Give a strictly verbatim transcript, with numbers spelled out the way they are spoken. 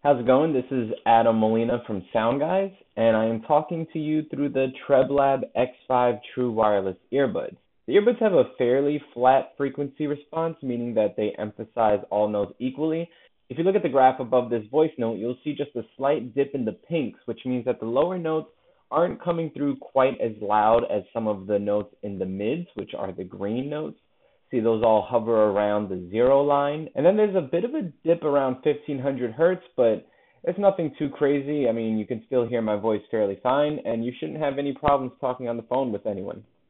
How's it going? This is Adam Molina from Sound Guys, and I am talking to you through the TrebLab X five True Wireless earbuds. The earbuds have a fairly flat frequency response, meaning that they emphasize all notes equally. If you look at the graph above this voice note, you'll see just a slight dip in the pinks, which means that the lower notes aren't coming through quite as loud as some of the notes in the mids, which are the green notes. See, those all hover around the zero line. And then there's a bit of a dip around fifteen hundred hertz, but it's nothing too crazy. I mean, you can still hear my voice fairly fine, and you shouldn't have any problems talking on the phone with anyone.